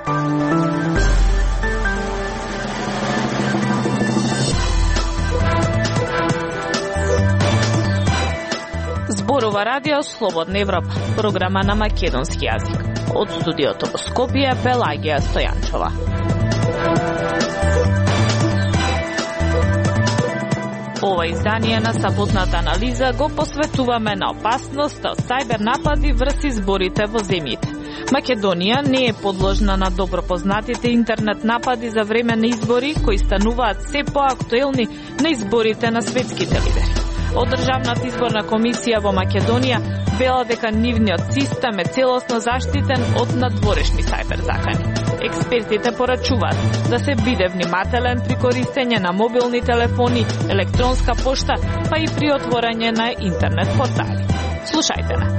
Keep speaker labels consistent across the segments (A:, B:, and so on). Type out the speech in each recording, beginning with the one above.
A: Зборува радио Слободна Европа, програма на македонски јазик. Од студиото во Скопје, Пелагија Стојанчова. Ова издание на саботната анализа го посветуваме на опасност од сајбер напади врз изборите во земјите. Македонија не е подложна на добро познатите интернет напади за време на избори, кои стануваат се поактуелни на изборите на светските лидери. Од Државната изборна комисија во Македонија вела дека нивниот систем е целосно заштитен од надворешни сајбер закани. Експертите порачуваат да се биде внимателен при користење на мобилни телефони, електронска пошта, па и при отворање на интернет портали. Слушајте на.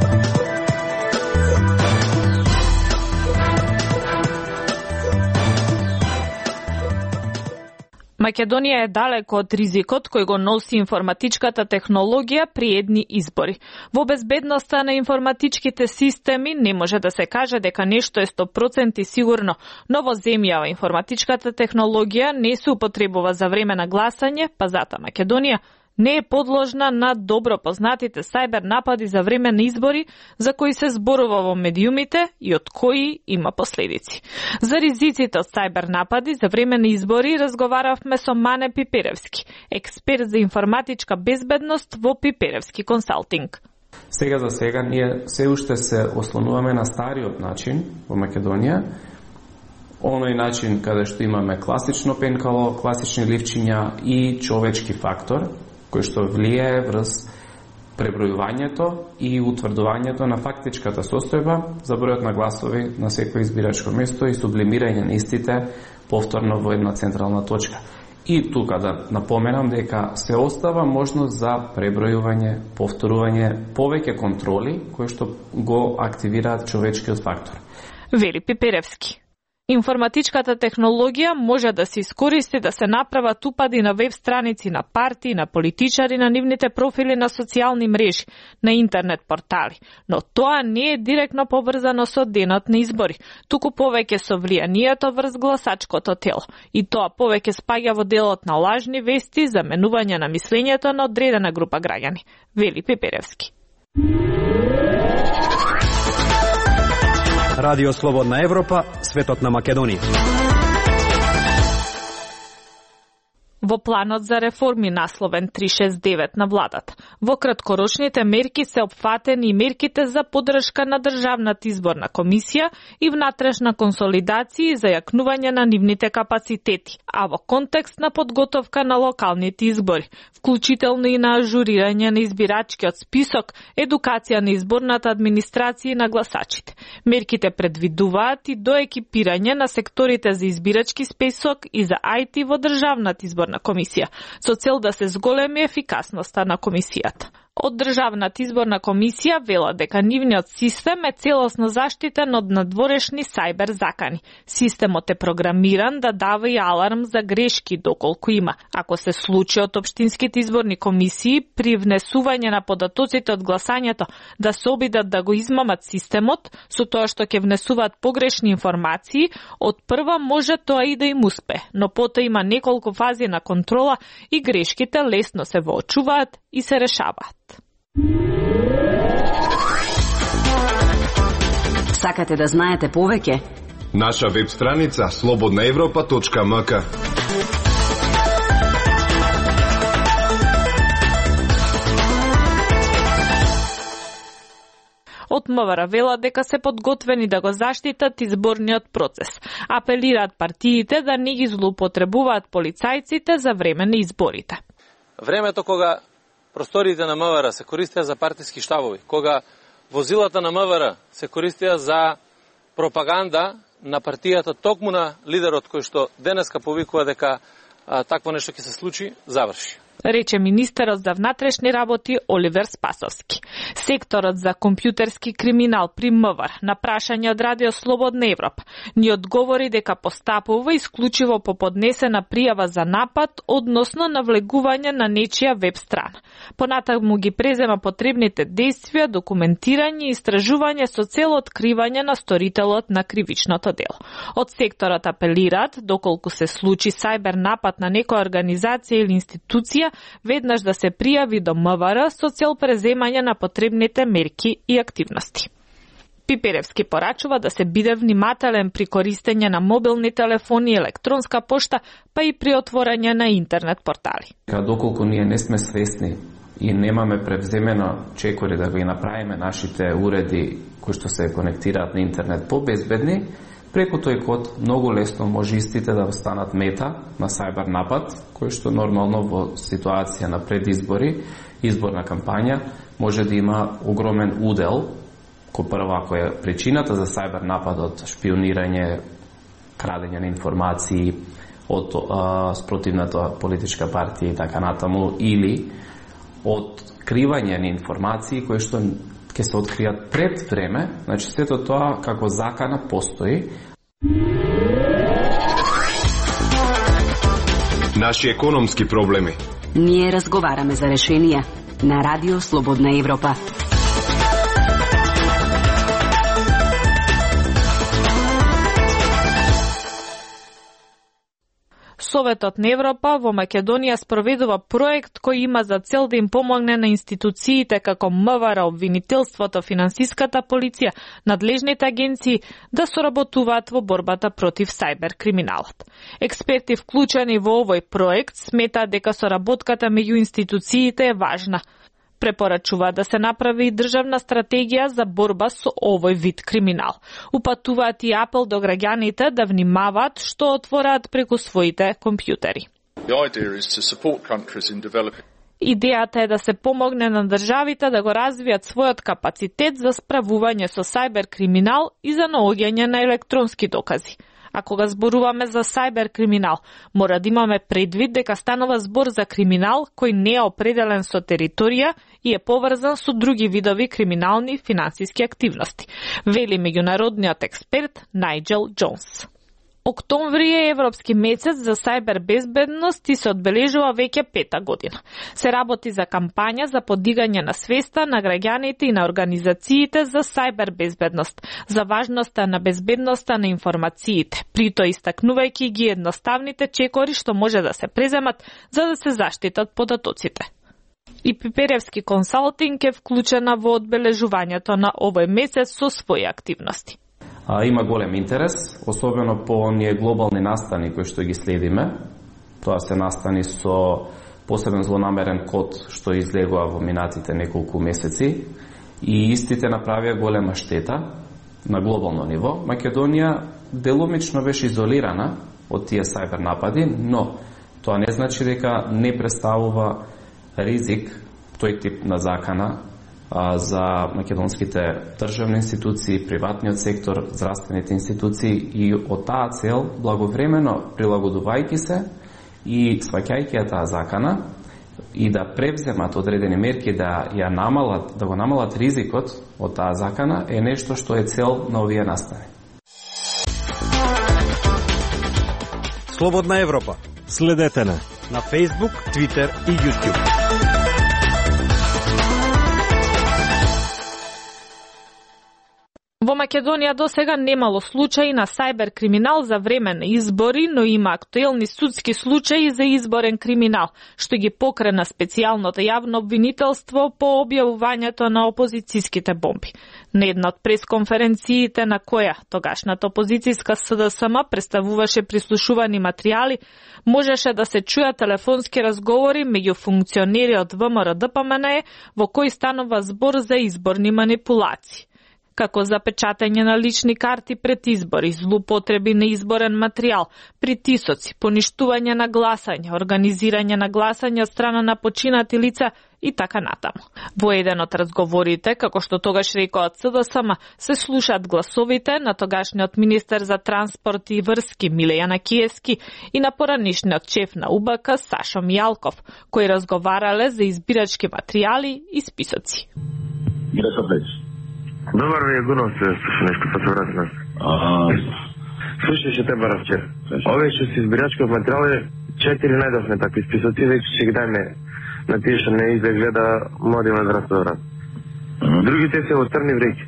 A: Македонија е далеко од ризикот кој го носи информатичката технологија при едни избори. Во безбедноста на информатичките системи не може да се каже дека нешто е 100% сигурно, но во земја информатичката технологија не се употребува за време на гласање, па затоа Македонија не е подложна на добро познатите сајбер напади за време на избори, за кои се зборува во медиумите и од кои има последици. За ризиците од сајбер напади за време на избори разговаравме со Мане Пиперевски, експерт за информатичка безбедност во Пиперевски консалтинг.
B: Сега за сега ние се уште се ослонуваме на стариот начин во Македонија, оној начин каде што имаме класично пенкало, класични ливчиња и човечки фактор, кој што влијае врз пребројувањето и утврдувањето на фактичката состојба за бројот на гласови на секој избирачко место и сублимирање на истите повторно во една централна точка. И тука да напоменам дека се остава можност за пребројување, повторување, повеќе контроли кои што го активираат човечкиот фактор.
A: Вели Пиперевски. Информатичката технологија може да се искористи да се направат упади на веб страници на партии, на политичари, на нивните профили на социјални мрежи, на интернет портали. Но тоа не е директно поврзано со денот на избори, туку повеќе со влијанието врз гласачкото тело. И тоа повеќе спаѓа во делот на лажни вести, заменување на мислењето на одредена група граѓани. Вели Пиперевски.
C: Радио Слободна Европа, светот на Македонија.
A: Во планот за реформи насловен 369 на владата, во краткорочните мерки се опфатени и мерките за поддршка на Државната изборна комисија и внатрешна консолидација и зајакнување на нивните капацитети, а во контекст на подготовка на локалните избори, вклучително и на ажурирање на избирачкиот список, едукација на изборната администрација и на гласачите. Мерките предвидуваат и доекипирање на секторите за избирачки список и за IT во Државната изборна комисија, со цел да се зголеми ефикасноста на комисијата. Од Државната изборна комисија вела дека нивниот систем е целосно заштитен од надворешни сајбер закани. Системот е програмиран да дава и аларм за грешки доколку има. Ако се случи од општинските изборни комисии при внесување на податоците од гласањето да се обидат да го измамат системот, со тоа што ќе внесуваат погрешни информации, од прва може тоа и да им успе, но потоа има неколку фази на контрола и грешките лесно се воочуваат и се решаваат.
D: Сакате да знаете повеќе?
E: Наша веб страница slobodnaevropa.mk.
A: Од МВР вела дека се подготвени да го заштитат изборниот процес. Апелираат партиите да не ги злоупотребуваат полицајците за време на изборите.
F: Времето кога просториите на МВР се користеа за партиски штабови, кога возилата на МВР се користеа за пропаганда на партијата, токму на лидерот кој што денеска повикува дека такво нешто ќе се случи, заврши.
A: рече министерот за внатрешни работи Оливер Спасовски. Секторот за компјутерски криминал при МВР на прашање од Радио Слободна Европа ни одговори дека постапува исклучиво по поднесена пријава за напад, односно навлегување на нечија веб страна. Понатаму ги презема потребните действија, документирање и истражување со цел откривање на сторителот на кривичното дело. Од секторот апелираат, доколку се случи сајбер напад на некоја организација или институција, веднаш да се пријави до МВР со цел преземање на потребните мерки и активности. Пиперевски порачува да се биде внимателен при користење на мобилни телефони и електронска пошта, па и при отворање на интернет портали.
B: Доколку ние не сме свесни и немаме превземено чекори да ги направиме нашите уреди кои што се конектираат на интернет побезбедни, преку тој код многу лесно може истите да станат мета на сајбер напад, кој што нормално во ситуација на предизбори, изборна кампања, може да има огромен удел, кој прва која е причината за сајбер нападот, шпионирање, крадење на информации од спротивната политичка партија и така натаму, или откривање на информации кои што ќе се откријат пред време, значи сето тоа како закана постои.
E: Наши економски проблеми.
D: Ние разговараме за решенија на Радио Слободна Европа.
A: Советот на Европа во Македонија спроведува проект кој има за цел да им помогне на институциите како МВР, обвинителството, финансиската полиција, надлежните агенции да соработуваат во борбата против сајбер криминалот. Експерти вклучени во овој проект сметаат дека соработката меѓу институциите е важна. Препорачува да се направи и државна стратегија за борба со овој вид криминал. Упатуваат и апел до граѓаните да внимаваат што отвораат преку своите компјутери. Идејата е да се помогне на државите да го развијат својот капацитет за справување со сајбер криминал и за наоѓање на електронски докази. А кога зборуваме за сајбер криминал, мора да имаме предвид дека станува збор за криминал кој не е определен со територија и е поврзан со други видови криминални финансиски активности, вели меѓународниот експерт Најджел Џонс. Октомври е европски месец за сајбер безбедност и се одбележува веќе 5-та година. Се работи за кампања за подигање на свеста на граѓаните и на организациите за сајбер безбедност, за важноста на безбедноста на информациите, прито истакнувајќи ги едноставните чекори што може да се преземат за да се заштитат податоците. И Пиперевски консалтинг е вклучена во одбележувањето на овој месец со своји активности.
B: Има голем интерес, особено по оние глобални настани кои што ги следиме. Тоа се настани со посебен злонамерен код што излегува во минатите неколку месеци и истите направија голема штета на глобално ниво. Македонија делумично беше изолирана од тие сајбер напади, но тоа не значи дека не представува ризик тој тип на закана за македонските државни институции, приватниот сектор, здравствените институции и од таа цел благовремено прилагодувајќи се и сваќајќи ја таа закана и да превземат одредени мерки да го намалат ризикот од таа закана е нешто што е цел на овие настани.
C: Слободна Европа. Следете на Facebook, Twitter и YouTube.
A: Во Македонија досега немало случаи на сајбер криминал за време на избори, но има актуелни судски случаи за изборен криминал, што ги покрена специјалното јавно обвинителство по објавувањето на опозицијските бомби. На една од пресконференциите на која тогашната опозицијска СДСМ представуваше прислушувани материјали, можеше да се чуја телефонски разговори меѓу функционери од ВМРО-ДПМНЕ во кои станува збор за изборни манипулации. како запечатање на лични карти пред избори, злоупотреби на изборен материјал, притисоци, поништување на гласање, организирање на гласање од страна на починати лица и така натаму. Во еден од разговорите, како што тогаш рекоа ЦДСМ, се слушаат гласовите на тогашниот министер за транспорт и врски Милејана Киески и на поранишниот шеф на УБК Сашо Мијалков, кои разговарале за избирачки материјали и списоци.
G: Добар ви е гунов се слуша нешто па се вратна. Слушаше те бара вчера. Овие што се избирачки материјали 4 најдовме такви списоци, веќе ќе ги дајме на тие што не изгледа младиме здравство да врат. Другите се во црни вреќи.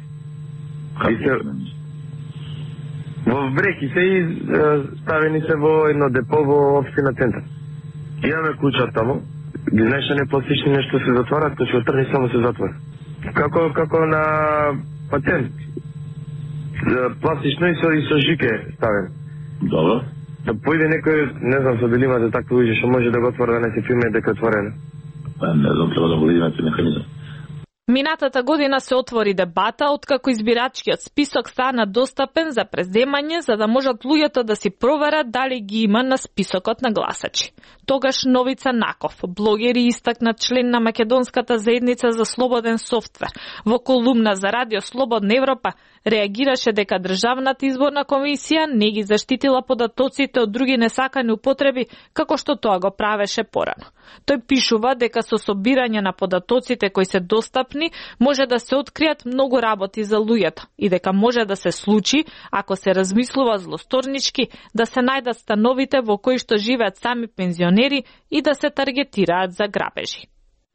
G: Во вреќи се ставени се во едно депо во општина центар. Имаме куќа таму, нешто непластични нешто се затварат, кој што трни само се затвора. Како на пациент. Пластично и со жике ставен.
H: Добро.
G: Да појде некој, не знам, со дали имате такво ујде, што може да го отвори, да не се филме дека е отворено.
H: Не знам, треба да го видиме тој механизам.
A: Минатата година се отвори дебата откако избирачкиот список стана достапен за преземање, за да можат луѓето да си проверат дали ги има на списокот на гласачи. Тогаш Новица Наков, блогер и истакнат член на Македонската заедница за слободен софтвер, во колумна за Радио Слободна Европа, реагираше дека Државната изборна комисија не ги заштитила податоците од други несакани употреби, како што тоа го правеше порано. Тој пишува дека со собирање на податоците кои се достапни може да се откријат многу работи за луѓето и дека може да се случи, ако се размислува злосторнички, да се најдат становите во кои што живеат сами пензионери и да се таргетираат за грабежи.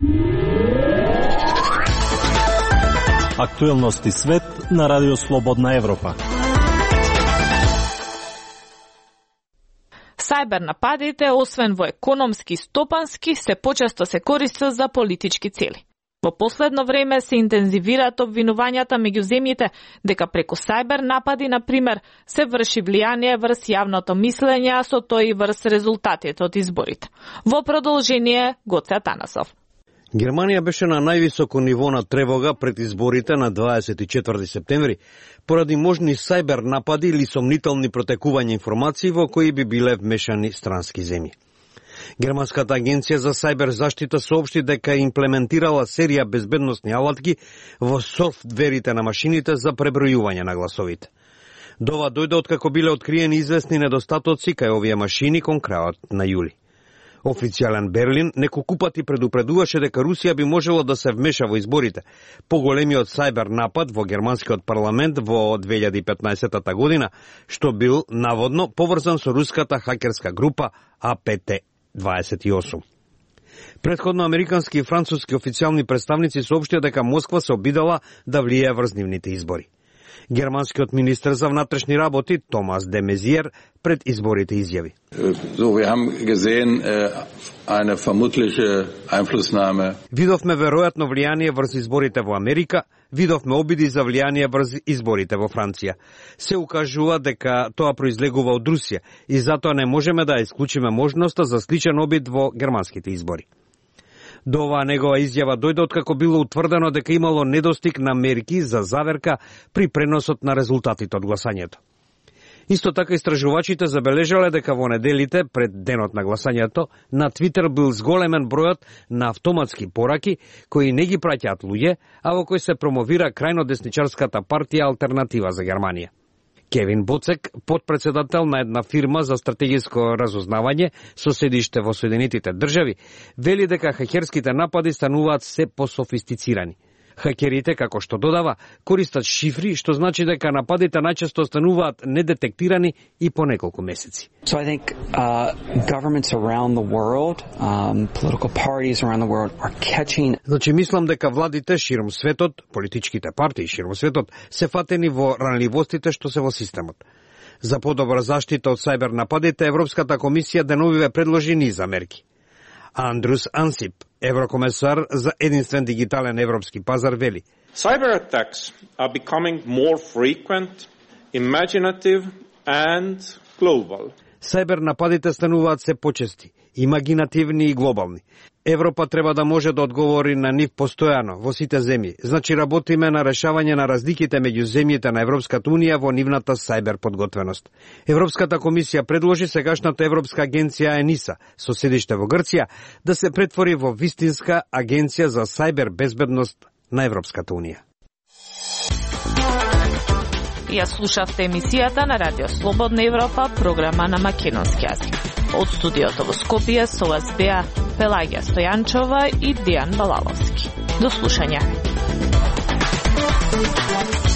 C: Актуелности свет на Радио Слободна Европа.
A: Сајбер нападите, освен во економски и стопански, се почесто се користат за политички цели. Во последно време се интензивираат обвинувањата меѓу земјите дека преку сајбер напади, например, се врши влијание врз јавното мислење, а со тој и врз резултатите од изборите. Во продолжение, Гоце Атанасов.
C: Германија беше на највисоко ниво на тревога пред изборите на 24 септември, поради можни сајбер напади или сомнителни протекувања информации во кои би биле вмешани странски земји. Германската агенција за сајбер заштита соопшти дека имплементирала серија безбедносни алатки во софтверите на машините за пребројување на гласовите. Дова дојде откако биле откриени известни недостатоци кај овие машини кон крајот на јули. Официјален Берлин неколку пати предупредуваше дека Русија би можела да се вмеша во изборите. Поголемиот сајбер напад во германскиот парламент во 2015 година, што бил наводно поврзан со руската хакерска група APT-28. Претходно американски и француски официјални представници соопштија дека Москва се обидела да влијае врз нивните избори. Германскиот министер за внатрешни работи Томас де Мезиер пред изборите изјави: Видовме веројатно влијание врз изборите во Америка, видовме обиди за влијание врз изборите во Франција. Се укажува дека тоа произлегува од Русија и затоа не можеме да исклучиме можноста за сличен обид во германските избори. До оваа негова изјава дојде откако било утврдено дека имало недостиг на мерки за заверка при преносот на резултатите од гласањето. Исто така истражувачите забележале дека во неделите пред денот на гласањето на Твитер бил зголемен бројот на автоматски пораки кои не ги праќаат луѓе, а во кои се промовира крајно десничарската партија Алтернатива за Германија. Кевин Боцек, подпредседател на една фирма за стратегиско разузнавање со седиште во Соединетите држави, вели дека хакерските напади стануваат се пософистицирани. Хакерите, како што додава, користат шифри, што значи дека нападите најчесто стануваат недетектирани и по неколку месеци.
I: So I think governments around the world, political parties around the world are catching.
C: Значи мислам дека владите широм светот, политичките партии широм светот се фатени во ранливостите што се во системот. За подобра заштита од сајбер нападите, Европската комисија деновиве предложи низ мерки. Андрус Ансип, еврокомесар за единствен дигитален европски пазар, вели:
J: Cyber attacks are becoming more frequent, imaginative and global.
C: Сајбер нападите стануваат се почести, имагинативни и глобални. Европа треба да може да одговори на нив постојано во сите земји. Значи работиме на решавање на разликите меѓу земјите на Европската унија во нивната сајбер подготвеност. Европската комисија предложи сегашната Европска агенција ЕНИСА, со седиште во Грција, да се претвори во вистинска агенција за сајбер безбедност на Европската унија.
A: Ја слушавте емисијата на Радио Слободна Европа, програма на македонски јазик. Од студиото во Скопје со вас беа Пелагија Стојанчова и Дијан Балаловски. До слушање.